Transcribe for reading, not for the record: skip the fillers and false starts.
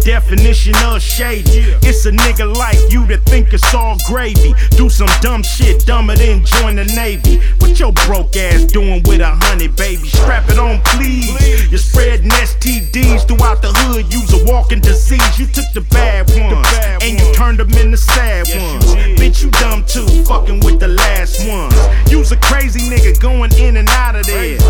definition of shady. It's a nigga like you that think it's all gravy. Do some dumb shit, dumber than join the Navy. What your broke ass doing with 100, baby? Strap it on, please. You're spreading STDs throughout the hood. You's a walking disease. You took the bad ones and you turned them into sad ones. Bitch, you dumb too, fucking with the last ones. You's a crazy nigga going in and out of there.